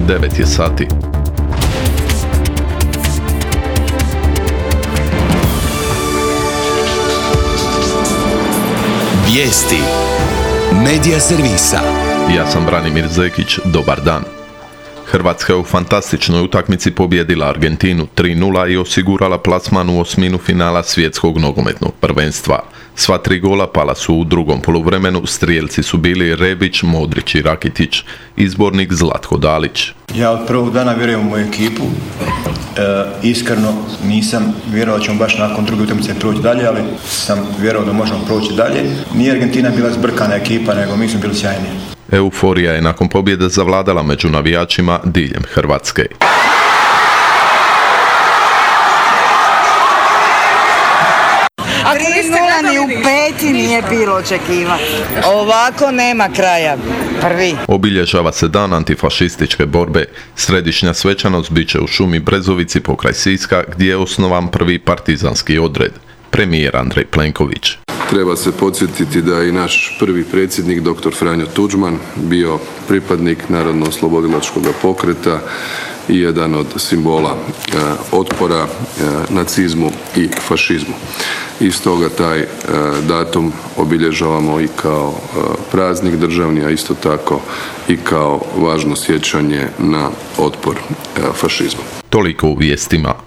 9 je sati. Vijesti Medija servisa. Ja sam Branimir Zekić, dobar dan. Hrvatska je u fantastičnoj utakmici pobijedila Argentinu 3:0 i osigurala plasman u osminu finala svjetskog nogometnog prvenstva. Sva 3 gola pala su u drugom poluvremenu, strijelci su bili Rebić, Modrić i Rakitić, izbornik Zlatko Dalić. Ja od prvog dana vjerujem u moju ekipu. Iskreno nisam vjerovao da ćemo baš nakon druge utakmice proći dalje, ali sam vjerovao da možemo proći dalje. Nije Argentina bila zbrkana ekipa, nego mi smo bili sjajni. Euforija je nakon pobjede zavladala među navijačima diljem Hrvatske. A 3:0 ni u peti nije bilo očekivati. Ovako nema kraja. Prvi. Obilježava se dan antifašističke borbe. Središnja svečanost bit će u šumi Brezovici pokraj Siska, gdje je osnovan prvi partizanski odred. Premijer Andrej Plenković. Treba se podsjetiti da je i naš prvi predsjednik, dr. Franjo Tuđman, bio pripadnik Narodno-oslobodilačkog pokreta i jedan od simbola otpora nacizmu i fašizmu. I stoga taj datum obilježavamo i kao praznik državni, a isto tako i kao važno sjećanje na otpor fašizmu. Toliko u vijestima.